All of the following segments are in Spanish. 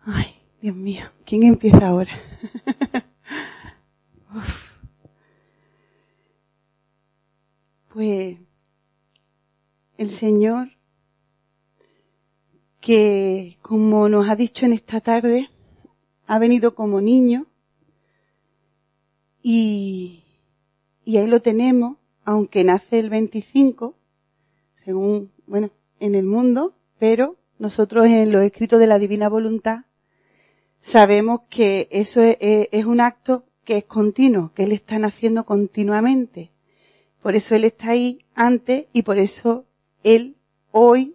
Ay, Dios mío, ¿quién empieza ahora? Pues el Señor, que como nos ha dicho en esta tarde, ha venido como niño y ahí lo tenemos, aunque nace el 25, según, en el mundo, pero nosotros en los escritos de la Divina Voluntad sabemos que eso es un acto que es continuo, que Él está naciendo continuamente. Por eso Él está ahí antes y por eso Él hoy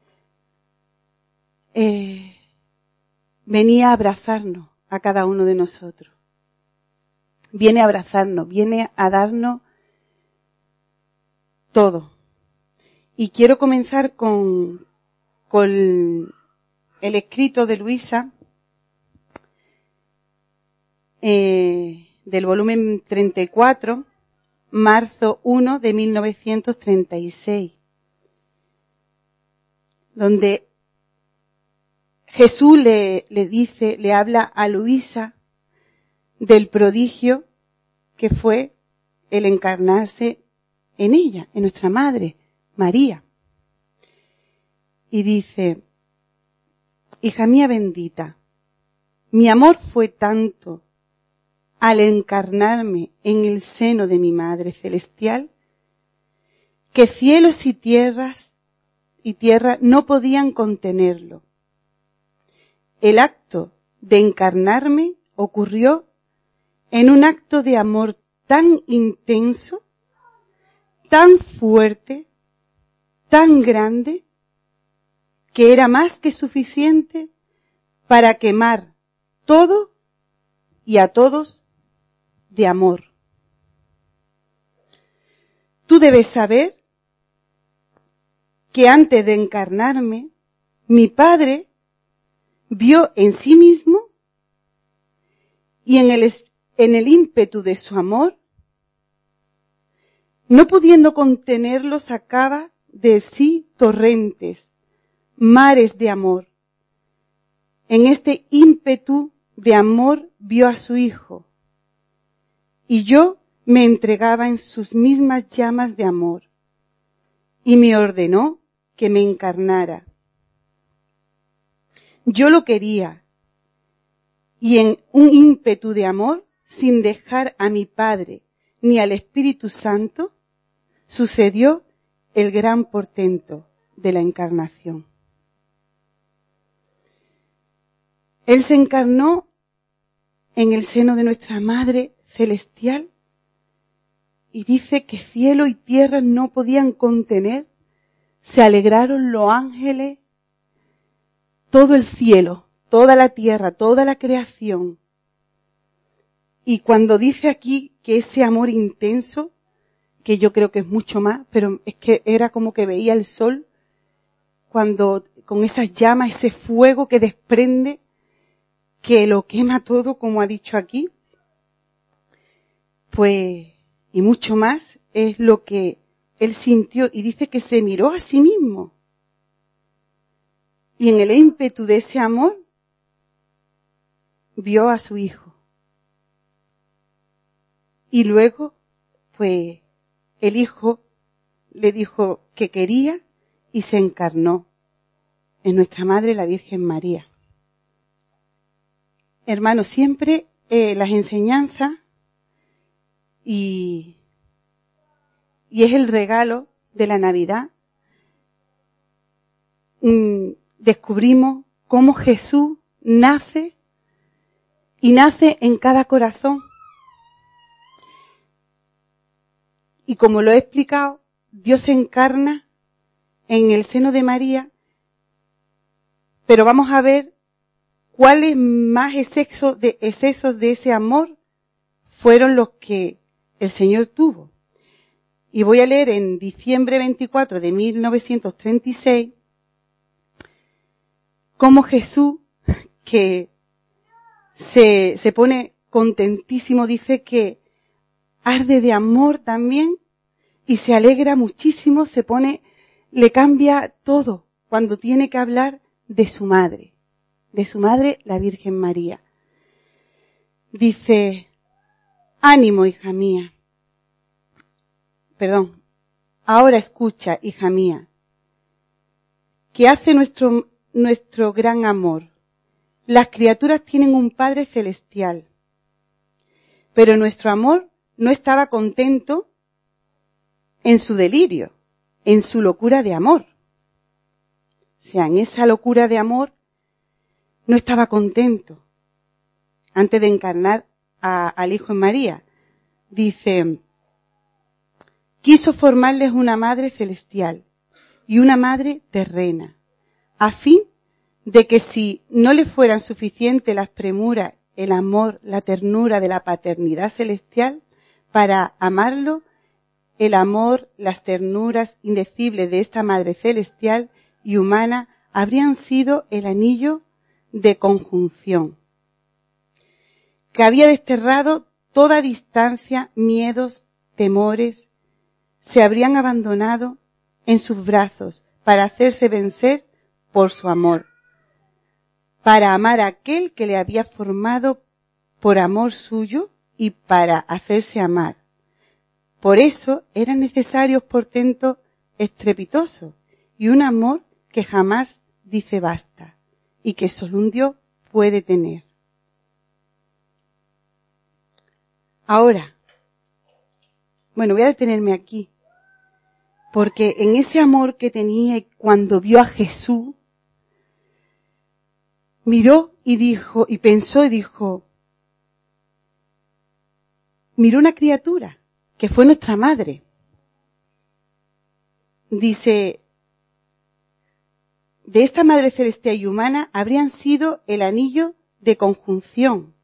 venía a abrazarnos a cada uno de nosotros. Viene a abrazarnos, viene a darnos todo. Y quiero comenzar con el escrito de Luisa, del volumen 34, marzo 1 de 1936, donde Jesús le habla a Luisa del prodigio que fue el encarnarse en ella, en nuestra madre, María. Y dice: hija mía bendita, mi amor fue tanto al encarnarme en el seno de mi Madre Celestial, que cielos y tierra no podían contenerlo. El acto de encarnarme ocurrió en un acto de amor tan intenso, tan fuerte, tan grande, que era más que suficiente para quemar todo y a todos de amor. Tú debes saber que antes de encarnarme, mi Padre vio en sí mismo y en el ímpetu de su amor, no pudiendo contenerlo, sacaba de sí torrentes, mares de amor. En este ímpetu de amor vio a su Hijo, y yo me entregaba en sus mismas llamas de amor, y me ordenó que me encarnara. Yo lo quería, y en un ímpetu de amor, sin dejar a mi Padre ni al Espíritu Santo, sucedió el gran portento de la encarnación. Él se encarnó en el seno de nuestra Madre Celestial y dice que cielo y tierra no podían contener, se alegraron los ángeles, todo el cielo, toda la tierra, toda la creación. Y cuando dice aquí que ese amor intenso, que yo creo que es mucho más, pero es que era como que veía el sol cuando con esas llamas, ese fuego que desprende, que lo quema todo, como ha dicho aquí, pues, y mucho más, es lo que él sintió, y dice que se miró a sí mismo. Y en el ímpetu de ese amor, vio a su Hijo. Y luego, pues, el Hijo le dijo que quería y se encarnó en nuestra Madre, la Virgen María. Hermanos, siempre las enseñanzas y es el regalo de la Navidad, descubrimos cómo Jesús nace y nace en cada corazón. Y como lo he explicado, Dios se encarna en el seno de María, pero vamos a ver cuáles más excesos de ese amor fueron los que el Señor tuvo. Y voy a leer en diciembre 24 de 1936 cómo Jesús, que se pone contentísimo, dice que arde de amor también y se alegra muchísimo, le cambia todo cuando tiene que hablar de su madre, de su madre, la Virgen María. Dice, ánimo, hija mía. Perdón, ahora escucha, hija mía, que hace nuestro gran amor. Las criaturas tienen un Padre celestial, pero nuestro amor no estaba contento en su delirio, en su locura de amor. O sea, en esa locura de amor no estaba contento antes de encarnar al Hijo en María. Dice, quiso formarles una madre celestial y una madre terrena, a fin de que si no le fueran suficientes las premuras, el amor, la ternura de la paternidad celestial, para amarlo, el amor, las ternuras indecibles de esta madre celestial y humana habrían sido el anillo de conjunción, que había desterrado toda distancia, miedos, temores, se habrían abandonado en sus brazos para hacerse vencer por su amor, para amar a aquel que le había formado por amor suyo y para hacerse amar. Por eso eran necesarios portentos estrepitosos y un amor que jamás dice basta y que solo un Dios puede tener. Ahora, voy a detenerme aquí, porque en ese amor que tenía cuando vio a Jesús, miró y dijo, y pensó y dijo, miró una criatura que fue nuestra madre. Dice, de esta madre celestial y humana habrían sido el anillo de conjunción.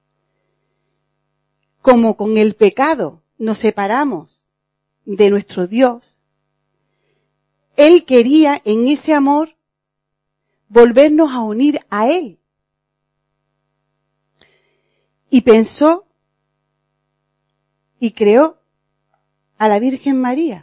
Como con el pecado nos separamos de nuestro Dios, Él quería en ese amor volvernos a unir a Él. Y pensó y creó a la Virgen María.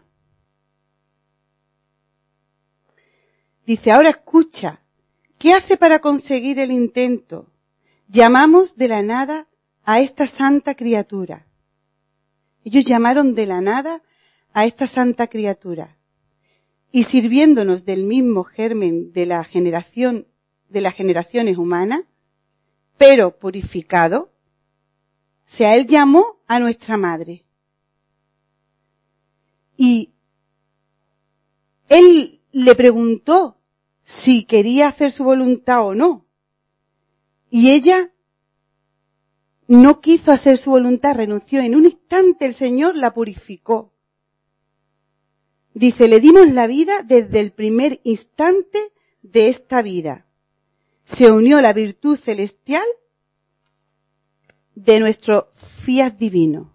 Dice, ahora escucha, ¿qué hace para conseguir el intento? Llamamos de la nada a esta santa criatura. Ellos llamaron de la nada a esta santa criatura. Y sirviéndonos del mismo germen de las generaciones humanas, pero purificado, o sea, Él llamó a nuestra madre. Y Él le preguntó si quería hacer su voluntad o no. Y ella no quiso hacer su voluntad, renunció. En un instante el Señor la purificó. Dice, le dimos la vida desde el primer instante de esta vida. Se unió la virtud celestial de nuestro fiat divino.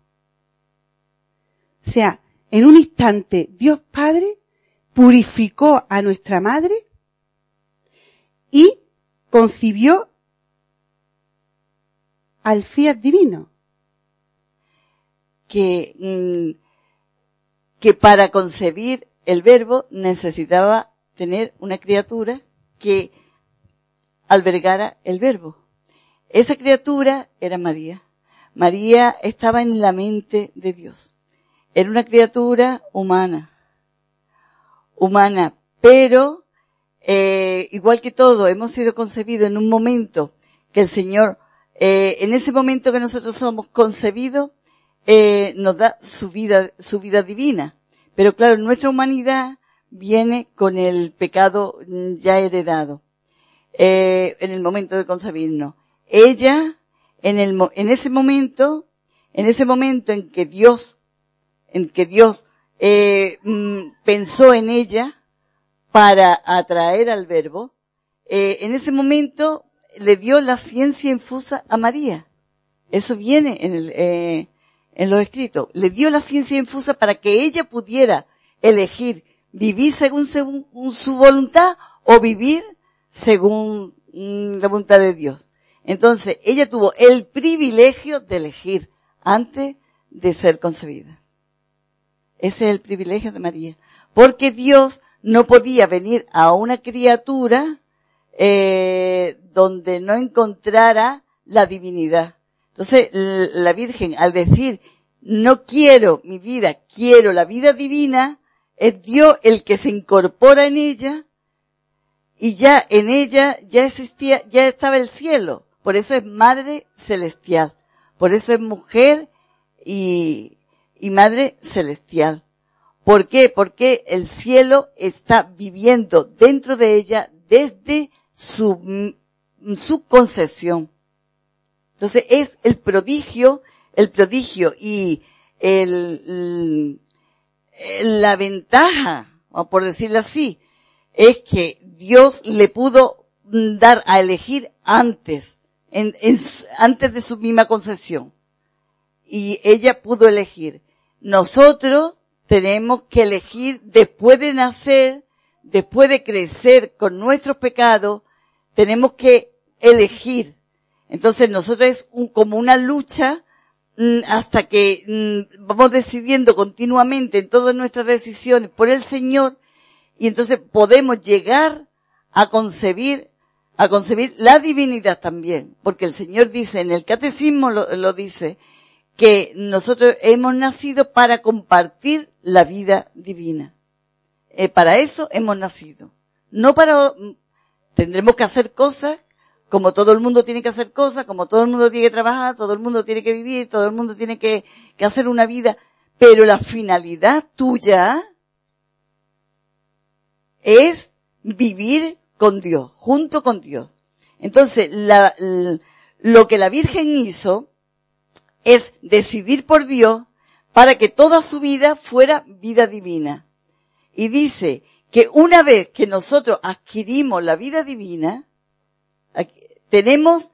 O sea, en un instante Dios Padre purificó a nuestra madre y concibió al fiat divino. Que para concebir el Verbo necesitaba tener una criatura que albergara el Verbo. Esa criatura era María. María estaba en la mente de Dios. Era una criatura humana, pero igual que todo, hemos sido concebidos en un momento que el Señor, en ese momento que nosotros somos concebidos, nos da su vida divina. Pero claro, nuestra humanidad viene con el pecado ya heredado, en el momento de concebirnos. Ella, en ese momento en que Dios pensó en ella para atraer al Verbo, en ese momento le dio la ciencia infusa a María. Eso viene en los escritos. Le dio la ciencia infusa para que ella pudiera elegir vivir según su voluntad o vivir según la voluntad de Dios. Entonces, ella tuvo el privilegio de elegir antes de ser concebida. Ese es el privilegio de María. Porque Dios no podía venir a una criatura donde no encontrara la divinidad. Entonces, la Virgen, al decir, no quiero mi vida, quiero la vida divina, es Dios el que se incorpora en ella, y ya en ella ya existía, ya estaba el cielo. Por eso es Madre Celestial. Por eso es mujer y Madre Celestial. ¿Por qué? Porque el cielo está viviendo dentro de ella desde su concepción. Entonces es el prodigio y la ventaja, o por decirlo así, es que Dios le pudo dar a elegir antes de su misma concepción. Y ella pudo elegir. Nosotros tenemos que elegir después de nacer, después de crecer con nuestros pecados, tenemos que elegir. Entonces nosotros es como una lucha hasta que vamos decidiendo continuamente en todas nuestras decisiones por el Señor, y entonces podemos llegar a concebir la divinidad también, porque el Señor dice, en el catecismo lo dice, que nosotros hemos nacido para compartir la vida divina. Para eso hemos nacido. No tendremos que hacer cosas, como todo el mundo tiene que hacer cosas, como todo el mundo tiene que trabajar, todo el mundo tiene que vivir, todo el mundo tiene que hacer una vida, pero la finalidad tuya es vivir con Dios, junto con Dios. Entonces, lo que la Virgen hizo es decidir por Dios para que toda su vida fuera vida divina. Y dice que una vez que nosotros adquirimos la vida divina, tenemos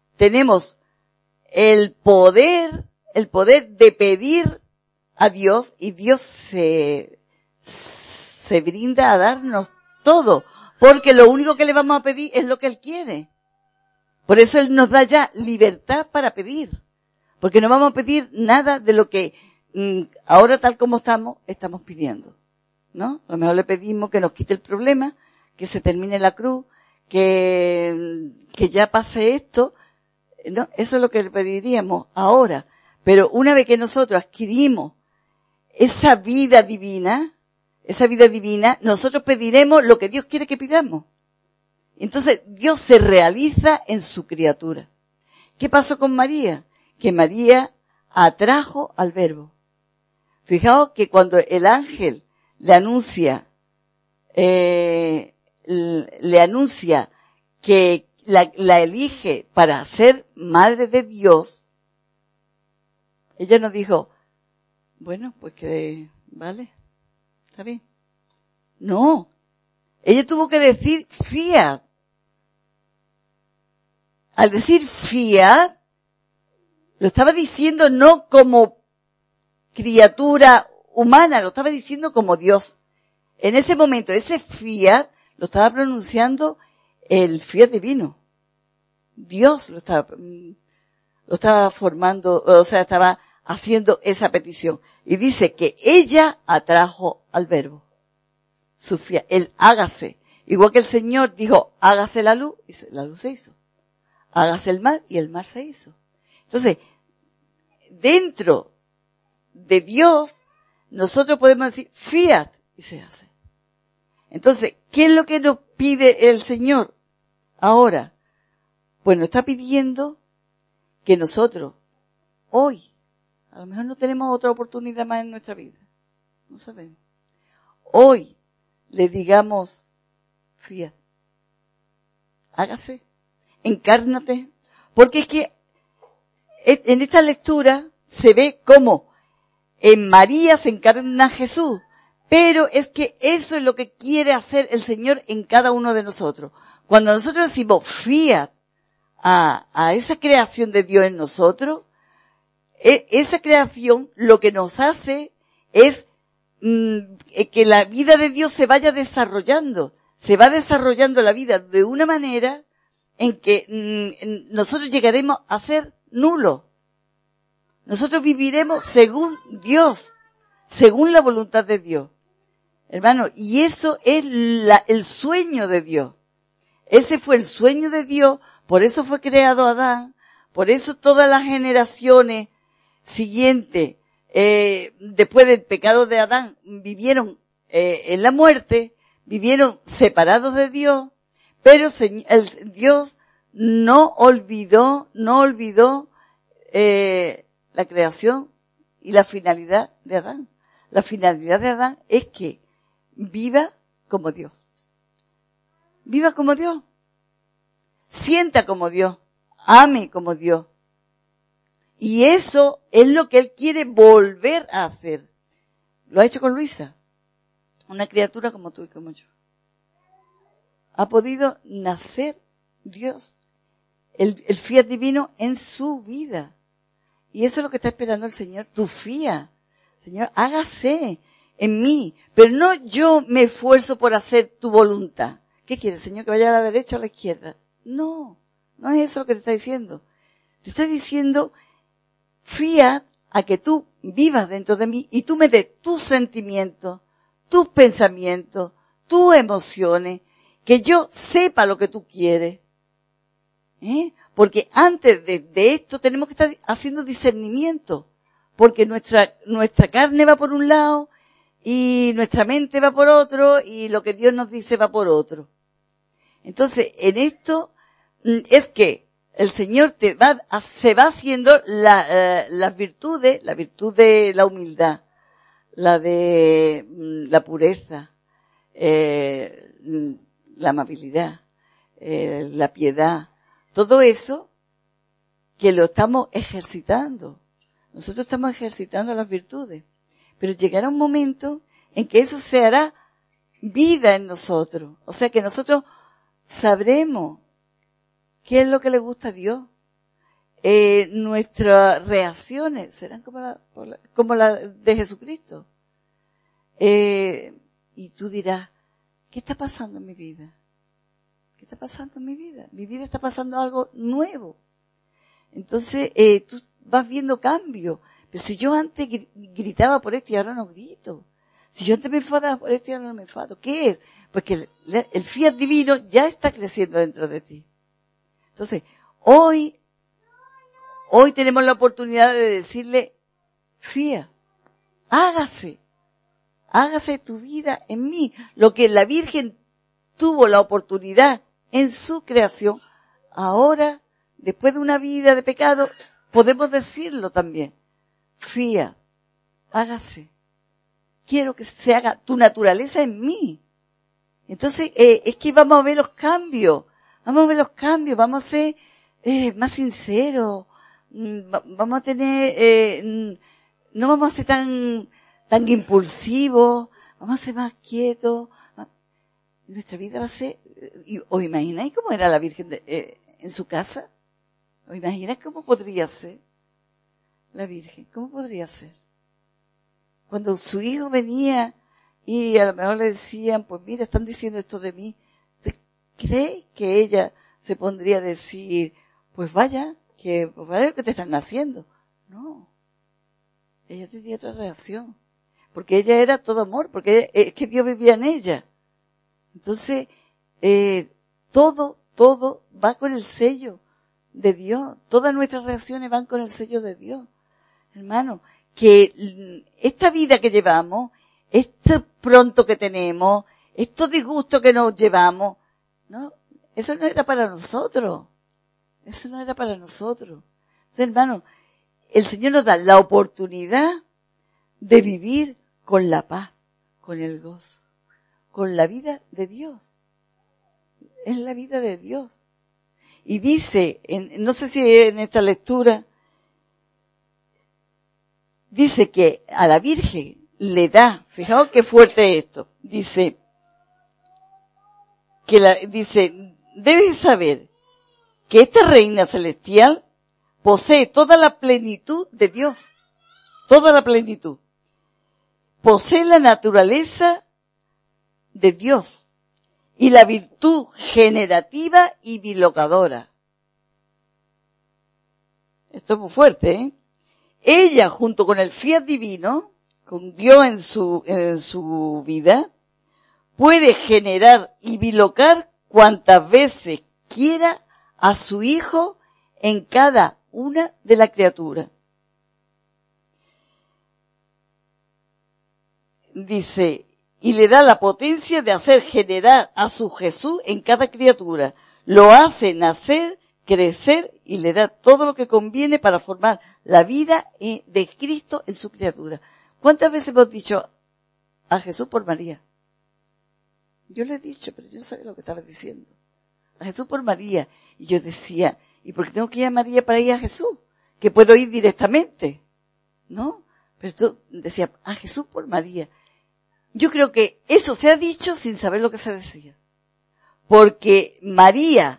el poder de pedir a Dios, y Dios se brinda a darnos todo, porque lo único que le vamos a pedir es lo que Él quiere. Por eso Él nos da ya libertad para pedir, porque no vamos a pedir nada de lo que ahora, tal como estamos pidiendo, ¿no? A lo mejor le pedimos que nos quite el problema, que se termine la cruz, que ya pase esto, ¿no? Eso es lo que le pediríamos ahora. Pero una vez que nosotros adquirimos esa vida divina, nosotros pediremos lo que Dios quiere que pidamos. Entonces, Dios se realiza en su criatura. ¿Qué pasó con María? Que María atrajo al Verbo. Fijaos que cuando el ángel le anuncia que la elige para ser madre de Dios, ella no dijo, bueno, pues que vale, está bien. No, ella tuvo que decir fiat. Al decir fiat, lo estaba diciendo no como criatura humana, lo estaba diciendo como Dios. En ese momento, ese fiat lo estaba pronunciando el fiat divino. Dios lo estaba formando, o sea, estaba haciendo esa petición. Y dice que ella atrajo al Verbo. Su fiat, el hágase. Igual que el Señor dijo, hágase la luz, y la luz se hizo. Hágase el mar, y el mar se hizo. Entonces, dentro de Dios, nosotros podemos decir fiat, y se hace. Entonces, ¿qué es lo que nos pide el Señor ahora? Pues nos está pidiendo que nosotros, hoy, a lo mejor no tenemos otra oportunidad más en nuestra vida, no sabemos, hoy le digamos, fiat, hágase, encárnate, porque es que en esta lectura se ve cómo en María se encarna Jesús, pero es que eso es lo que quiere hacer el Señor en cada uno de nosotros. Cuando nosotros decimos fiat a esa creación de Dios en nosotros, esa creación lo que nos hace es que la vida de Dios se vaya desarrollando. Se va desarrollando la vida de una manera en que nosotros llegaremos a ser nulos. Nosotros viviremos según Dios, según la voluntad de Dios. Hermano, y eso es el sueño de Dios. Ese fue el sueño de Dios, por eso fue creado Adán, por eso todas las generaciones siguientes, después del pecado de Adán, vivieron en la muerte, vivieron separados de Dios, pero Dios no olvidó la creación y la finalidad de Adán. La finalidad de Adán es que viva como Dios. Viva como Dios. Sienta como Dios. Ame como Dios. Y eso es lo que Él quiere volver a hacer. Lo ha hecho con Luisa. Una criatura como tú y como yo. Ha podido nacer Dios. El fiat divino en su vida. Y eso es lo que está esperando el Señor. Tu fiat. Señor, hágase en mí. Pero no yo me esfuerzo por hacer tu voluntad. ¿Qué quieres, Señor? ¿Que vaya a la derecha o a la izquierda? No, no es eso lo que te está diciendo. Te está diciendo, fía a que tú vivas dentro de mí y tú me des tus sentimientos, tus pensamientos, tus emociones, que yo sepa lo que tú quieres. Porque antes de esto tenemos que estar haciendo discernimiento, porque nuestra carne va por un lado y nuestra mente va por otro y lo que Dios nos dice va por otro. Entonces, en esto es que el Señor se va haciendo las virtudes, la virtud de la humildad, la de la pureza, la amabilidad, la piedad, todo eso que lo estamos ejercitando. Nosotros estamos ejercitando las virtudes, pero llegará un momento en que eso se hará vida en nosotros. O sea que nosotros sabremos qué es lo que le gusta a Dios. Nuestras reacciones serán como la de Jesucristo. Y tú dirás, ¿qué está pasando en mi vida? ¿Qué está pasando en mi vida? Mi vida está pasando algo nuevo. Entonces, tú vas viendo cambios. Pero si yo antes gritaba por esto y ahora no grito. Si yo antes me enfadaba por esto y ahora no me enfado. ¿Qué es? Pues que el fiat divino ya está creciendo dentro de ti. Entonces, hoy tenemos la oportunidad de decirle, fiat, hágase tu vida en mí. Lo que la Virgen tuvo la oportunidad en su creación, ahora, después de una vida de pecado, podemos decirlo también. Fiat, hágase. Quiero que se haga tu naturaleza en mí. Entonces, es que vamos a ver los cambios. Vamos a ser más sinceros. Vamos a tener, no vamos a ser tan impulsivos. Vamos a ser más quietos. Nuestra vida va a ser, ¿os imagináis cómo era la Virgen en su casa? ¿Os imagináis cómo podría ser la Virgen? ¿Cómo podría ser? Cuando su hijo venía y a lo mejor le decían, pues mira, están diciendo esto de mí, ¿cree que ella se pondría a decir, pues vaya lo que te están haciendo? No. Ella tenía otra reacción. Porque ella era todo amor, porque es que Dios vivía en ella. Entonces, todo va con el sello de Dios. Todas nuestras reacciones van con el sello de Dios. Hermano, que esta vida que llevamos, este pronto que tenemos, estos disgustos que nos llevamos, no, eso no era para nosotros. Entonces, hermano, el Señor nos da la oportunidad de vivir con la paz, con el gozo, con la vida de Dios. Es la vida de Dios. Y dice, no sé si en esta lectura, dice que a la Virgen le da, fijaos qué fuerte es esto, dice, debes saber que esta reina celestial posee toda la plenitud de Dios, toda la plenitud. Posee la naturaleza de Dios y la virtud generativa y bilocadora. Esto es muy fuerte, ¿eh? Ella, junto con el fiat divino, con Dios en su vida, puede generar y bilocar cuantas veces quiera a su Hijo en cada una de las criaturas. Dice, y le da la potencia de hacer generar a su Jesús en cada criatura. Lo hace nacer, crecer y le da todo lo que conviene para formar la vida de Cristo en su criatura. ¿Cuántas veces hemos dicho a Jesús por María? Yo le he dicho, pero yo no sabía lo que estaba diciendo. A Jesús por María. Y yo decía, ¿y por qué tengo que ir a María para ir a Jesús? Que puedo ir directamente, ¿no? Pero tú decías, a Jesús por María. Yo creo que eso se ha dicho sin saber lo que se decía. Porque María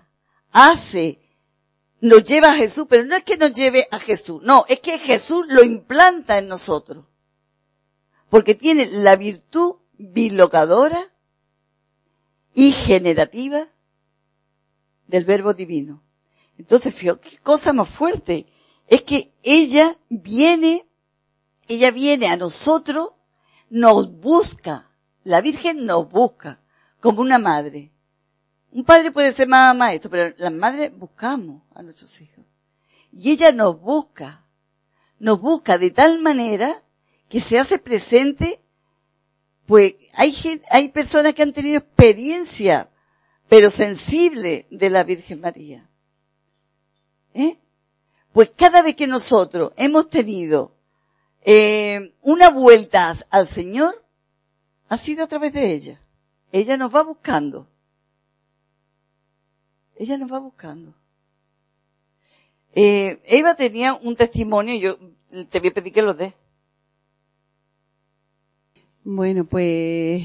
nos lleva a Jesús, pero no es que nos lleve a Jesús, no, es que Jesús lo implanta en nosotros. Porque tiene la virtud bilocadora y generativa del Verbo Divino. Entonces, fíjate, qué cosa más fuerte. Es que ella viene a nosotros, nos busca. La Virgen nos busca como una madre. Un padre puede ser más maestro, pero las madres buscamos a nuestros hijos. Y ella nos busca de tal manera que se hace presente. Pues hay personas que han tenido experiencia, pero sensible, de la Virgen María. Pues cada vez que nosotros hemos tenido una vuelta al Señor, ha sido a través de ella. Ella nos va buscando. Ella nos va buscando. Eva tenía un testimonio, yo te voy a pedir que lo des. Bueno, pues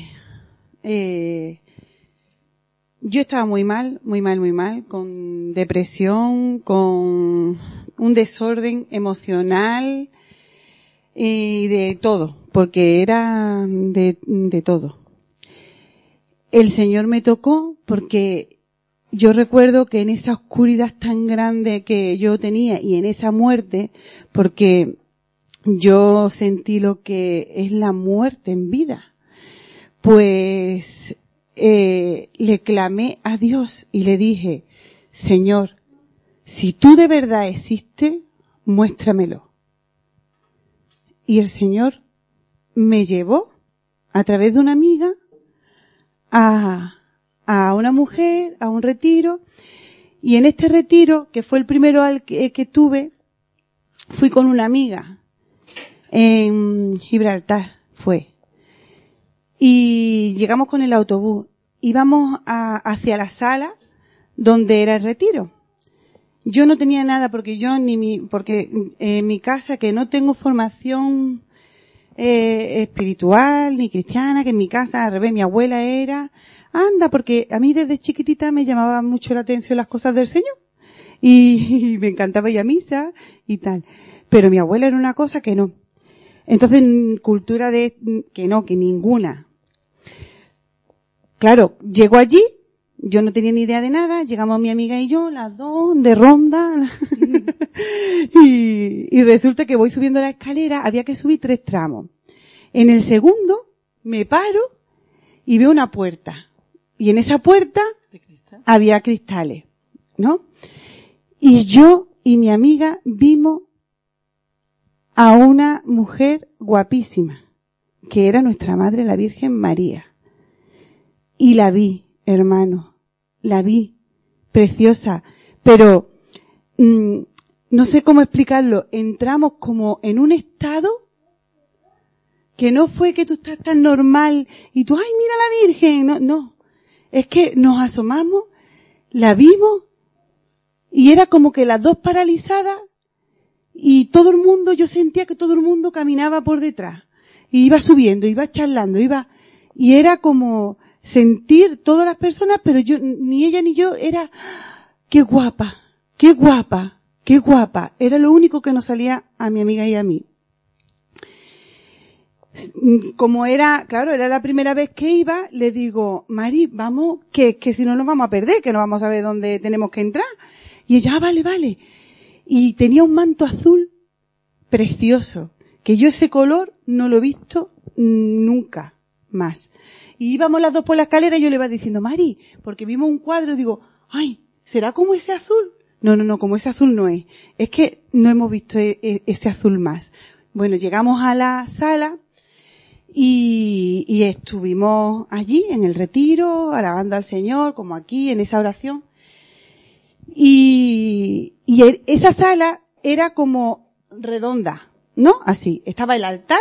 yo estaba muy mal, con depresión, con un desorden emocional y de todo, porque era de todo. El Señor me tocó porque yo recuerdo que en esa oscuridad tan grande que yo tenía y en esa muerte, porque yo sentí lo que es la muerte en vida, pues le clamé a Dios y le dije, Señor, si tú de verdad existes, muéstramelo. Y el Señor me llevó a través de una amiga a una mujer, a un retiro, y en este retiro, que fue el primero que tuve, fui con una amiga en Gibraltar, y llegamos con el autobús, íbamos hacia la sala donde era el retiro. Yo no tenía nada porque en mi casa, que no tengo formación espiritual ni cristiana, que en mi casa al revés, mi abuela era, porque a mí desde chiquitita me llamaban mucho la atención las cosas del Señor y me encantaba ir a misa y tal, pero mi abuela era una cosa que no. Entonces, cultura que ninguna. Claro, llego allí, yo no tenía ni idea de nada, llegamos mi amiga y yo, las dos, de ronda, y resulta que voy subiendo la escalera, había que subir 3 tramos. En el segundo, me paro y veo una puerta. Y en esa puerta había cristales, ¿no? Y yo y mi amiga vimos a una mujer guapísima, que era nuestra madre, la Virgen María. Y la vi, hermano, la vi, preciosa, pero no sé cómo explicarlo, entramos como en un estado que no fue que tú estás tan normal y tú, ay, mira la Virgen, no, es que nos asomamos, la vimos y era como que las dos paralizadas y todo el mundo, yo sentía que todo el mundo caminaba por detrás y iba subiendo, iba charlando, y era como sentir todas las personas, pero yo, ni ella ni yo, era, qué guapa, qué guapa, qué guapa. Era lo único que nos salía a mi amiga y a mí. Como era, claro, era la primera vez que iba, le digo, Mari, vamos, que si no nos vamos a perder, que no vamos a ver dónde tenemos que entrar. Y ella, vale. Y tenía un manto azul precioso, que yo ese color no lo he visto nunca más. Y íbamos las dos por la escalera y yo le iba diciendo, Mari, porque vimos un cuadro, digo, ay, ¿será como ese azul? No, como ese azul no es. Es que no hemos visto ese azul más. Bueno, llegamos a la sala y estuvimos allí en el retiro, alabando al Señor, como aquí, en esa oración. Y esa sala era como redonda, ¿no? Así, estaba el altar,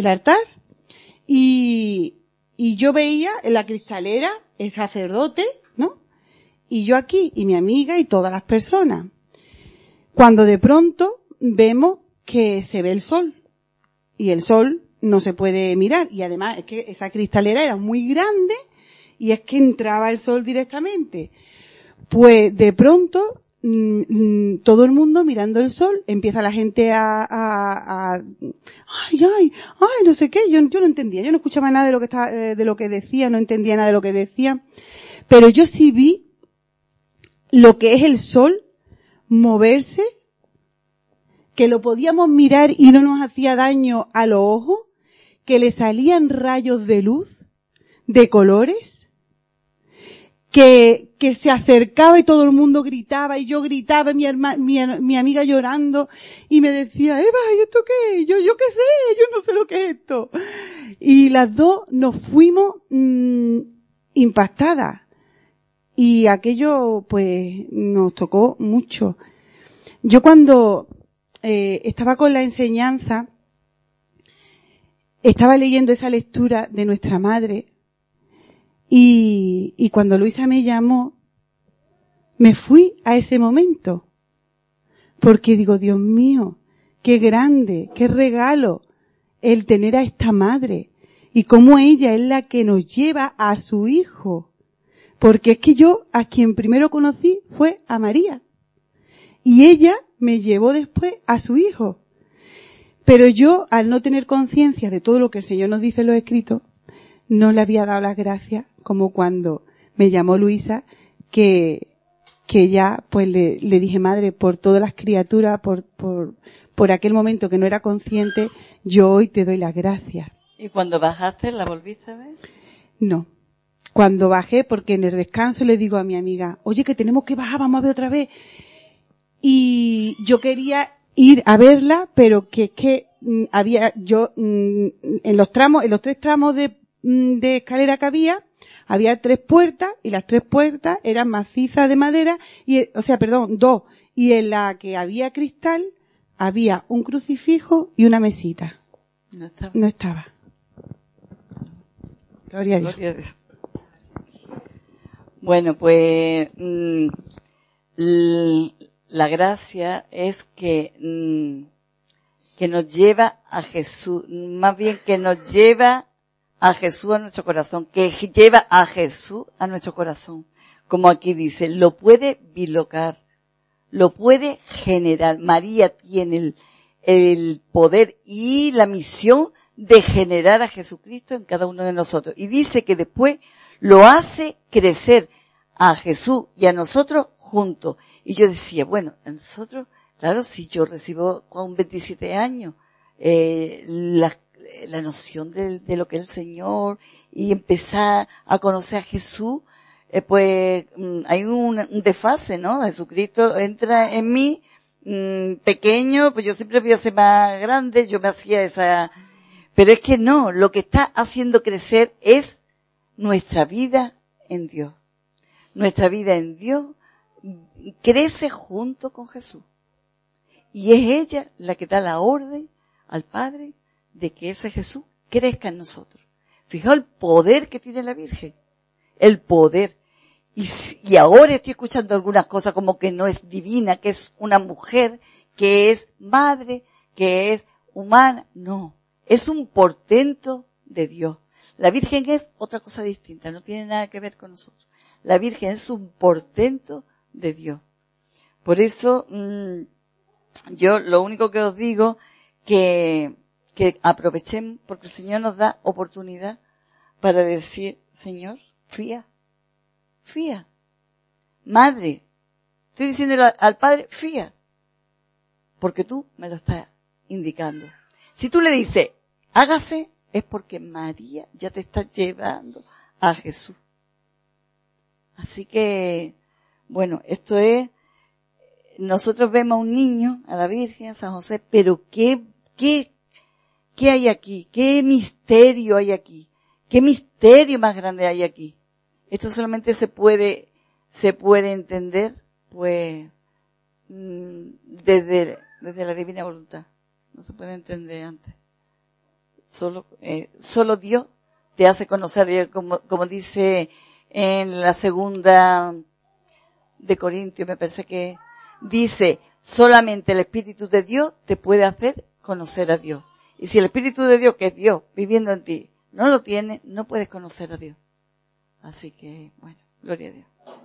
y yo veía en la cristalera el sacerdote, ¿no? Y yo aquí, y mi amiga, y todas las personas. Cuando de pronto vemos que se ve el sol, y el sol no se puede mirar, y además es que esa cristalera era muy grande, y es que entraba el sol directamente. Pues de pronto, todo el mundo mirando el sol, empieza la gente ay, no sé qué, yo no entendía, yo no escuchaba nada de lo que decía, no entendía nada de lo que decía, pero yo sí vi lo que es el sol moverse, que lo podíamos mirar y no nos hacía daño a los ojos, que le salían rayos de luz, de colores, que se acercaba y todo el mundo gritaba y yo gritaba, mi amiga llorando y me decía, Eva, ¿y esto qué es? Yo qué sé, yo no sé lo que es esto. Y las dos nos fuimos impactadas y aquello pues nos tocó mucho. Yo cuando estaba con la enseñanza, estaba leyendo esa lectura de nuestra madre. Y cuando Luisa me llamó, me fui a ese momento. Porque digo, Dios mío, qué grande, qué regalo el tener a esta madre. Y cómo ella es la que nos lleva a su hijo. Porque es que yo a quien primero conocí fue a María. Y ella me llevó después a su hijo. Pero yo, al no tener conciencia de todo lo que el Señor nos dice en los escritos, no le había dado las gracias, como cuando me llamó Luisa, que ya pues le dije, madre, por todas las criaturas, por aquel momento que no era consciente, yo hoy te doy las gracias. ¿Y cuando bajaste, la volviste a ver? No. Cuando bajé, porque en el descanso le digo a mi amiga, oye, que tenemos que bajar, vamos a ver otra vez. Y yo quería ir a verla, pero que había, en los 3 tramos de escalera que había 3 puertas, y las 3 puertas eran macizas de madera, 2, y en la que había cristal, había un crucifijo y una mesita. No estaba. Gloria a Dios. Gloria a Dios. Bueno, pues, la gracia es que nos lleva a Jesús, más bien que nos lleva a Jesús a nuestro corazón, que lleva a Jesús a nuestro corazón. Como aquí dice, lo puede bilocar, lo puede generar. María tiene el poder y la misión de generar a Jesucristo en cada uno de nosotros. Y dice que después lo hace crecer a Jesús y a nosotros juntos. Y yo decía, bueno, a nosotros, claro, si yo recibo con 27 años, la noción de lo que es el Señor y empezar a conocer a Jesús, pues hay un desfase, ¿no? Jesucristo entra en mí, pequeño, pues yo siempre voy a ser más grande, yo me hacía esa, pero es que no, lo que está haciendo crecer es nuestra vida en Dios. Nuestra vida en Dios crece junto con Jesús. Y es ella la que da la orden al Padre de que ese Jesús crezca en nosotros. Fijaos el poder que tiene la Virgen. El poder. Y ahora estoy escuchando algunas cosas como que no es divina, que es una mujer, que es madre, que es humana. No. Es un portento de Dios. La Virgen es otra cosa distinta, no tiene nada que ver con nosotros. La Virgen es un portento de Dios. Por eso, yo lo único que os digo, que aprovechen, porque el Señor nos da oportunidad para decir, Señor, fía. Madre, estoy diciéndole al Padre, fía. Porque tú me lo estás indicando. Si tú le dices, hágase, es porque María ya te está llevando a Jesús. Así que, bueno, esto es, nosotros vemos a un niño, a la Virgen, a San José, pero ¿qué hay aquí? ¿Qué misterio hay aquí? ¿Qué misterio más grande hay aquí? Esto solamente se puede entender, pues, desde la divina voluntad. No se puede entender antes. Solo Dios te hace conocer, como dice en la segunda de Corintios, me parece que dice, solamente el Espíritu de Dios te puede hacer conocer a Dios. Y si el Espíritu de Dios, que es Dios, viviendo en ti, no lo tiene, no puedes conocer a Dios. Así que, bueno, gloria a Dios.